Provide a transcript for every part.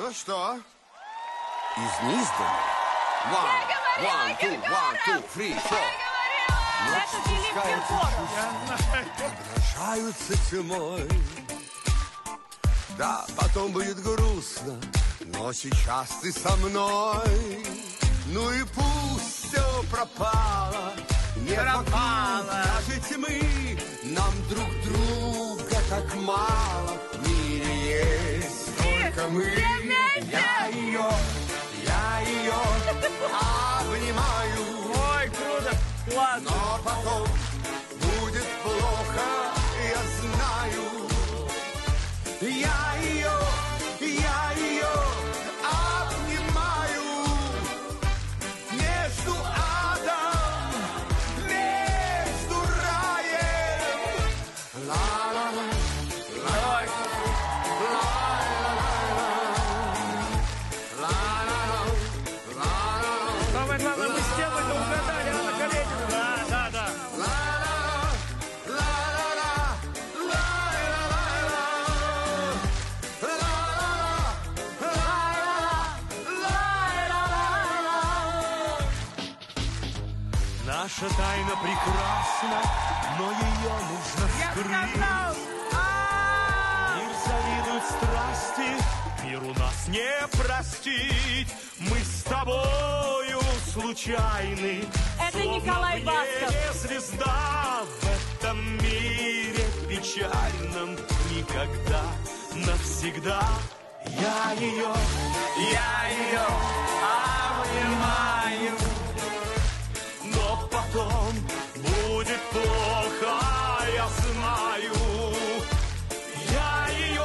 Ну что? Из неизданного? One, two, three, four. Это Филипп Киркоров. Обнажаются тьмой. Да, потом будет грустно, но сейчас ты со мной. Ну и пусть все пропало, не пропало. Даже тьмы, нам друг друга так мало. В мире есть только мы. Я ее обнимаю. Ой, круто, классно. Но потом будет плохо, я знаю. Я ее обнимаю. Между адом, между раем. Ла-ла-ла, Самое главное, мы с темой-то угадали, Анна Каренина. Да. Наша тайна прекрасна, но ее нужно скрыть. Мир завидует страсти, мир у нас не простить. Мы с тобою случайны. Это Николай Басков. Звезда в этом мире печальном никогда, навсегда. Я ее обнимаю. Но потом будет плохо, я знаю. Я ее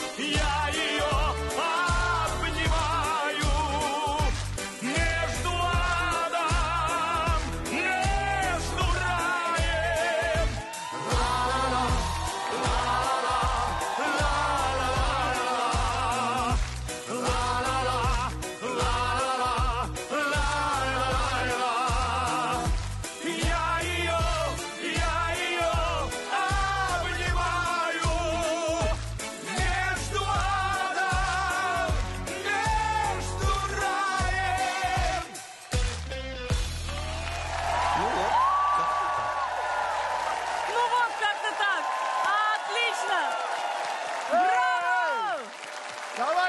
обнимаю. Между адом, между раем. Я ее обнимаю. Между адом, между раем. Ну вот как-то так. Отлично. Браво! Давай!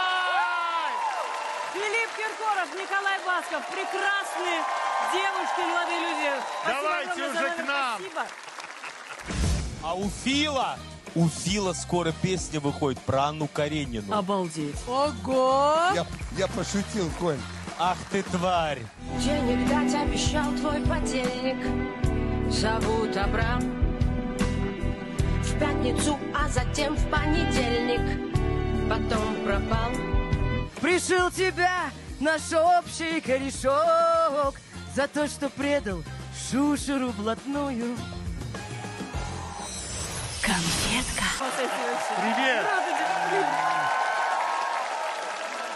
Филипп Киркоров, Николай Басков. Прекрасные девушки, молодые люди. Спасибо Давайте огромное уже за номер. к нам. Спасибо. А у Фила скоро песня выходит про Анну Каренину. Обалдеть. Ого! Я пошутил, Коль. Ах ты тварь! Денег дать обещал твой подельник. Зовут Абрам. В пятницу, а затем в понедельник. Потом пропал. Пришил тебя наш общий корешок за то, что предал шушеру блатную. Конфетка. Привет.